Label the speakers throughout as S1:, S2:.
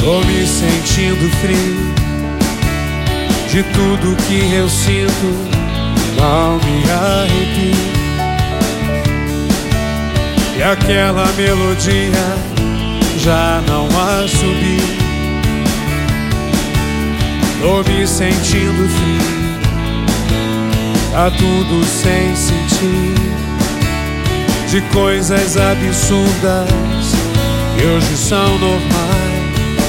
S1: Tô me sentindo frio de tudo que eu sinto, não me arrepio. E aquela melodia já não assobio. Tô me sentindo frio, tá tudo sem sentido, de coisas absurdas que hoje são normais,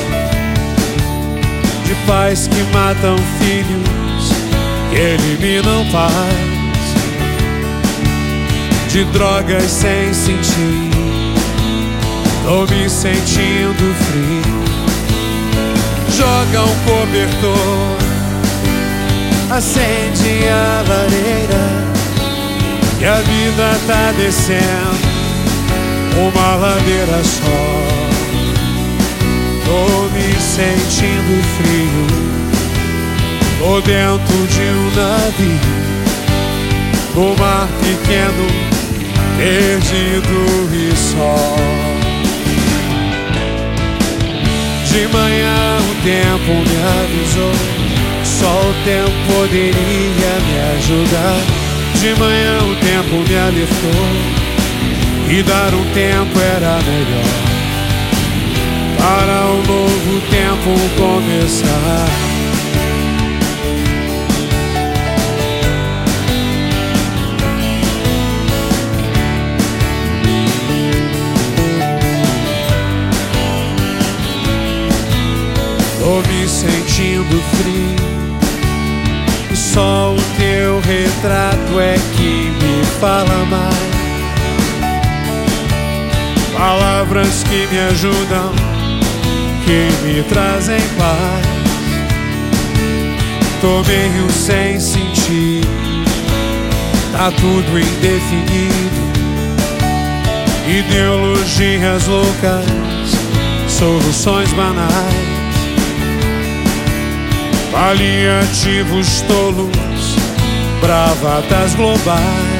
S1: de pais que matam filhos, que eliminam paz, de drogas sem sentido. Tô me sentindo frio. Joga um cobertor, acende a lareira, que a vida tá descendo uma ladeira só. Tô me sentindo frio, tô dentro de um navio, no mar pequeno, perdido e só. De manhã o tempo me avisou, só o tempo poderia me ajudar. De manhã o tempo me alertou, e dar um tempo era melhor, para um novo tempo começar. Tô me sentindo frio, e só o teu retrato é que me fala mais. Palavras que me ajudam, que me trazem paz. Tô meio sem sentido, tá tudo indefinido, ideologias loucas, soluções banais, paliativos tolos, bravatas globais.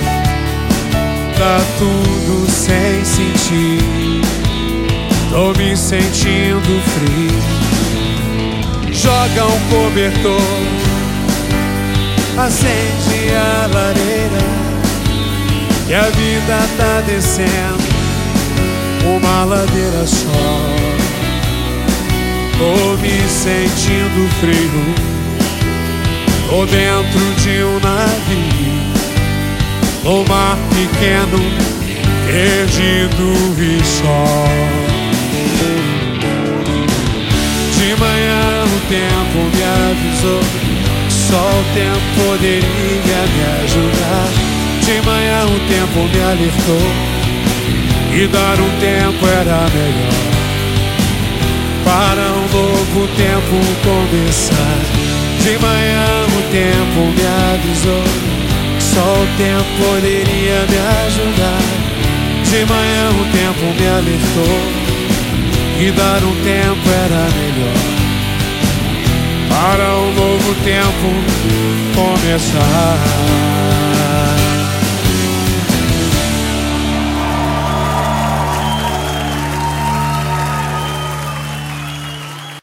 S1: Tá tudo sem sentido, tô me sentindo frio. Joga um cobertor, acende a lareira, que a vida tá descendo uma ladeira só. Tô me sentindo frio, tô dentro de um navio, no mar pequeno, perdido e só. De manhã o tempo me avisou, só o tempo poderia me ajudar. De manhã o tempo me alertou, e dar um tempo era melhor, para um novo tempo começar. De manhã o tempo me avisou, só o tempo poderia me ajudar. De manhã o tempo me alertou, e dar um tempo era melhor, para um novo tempo começar.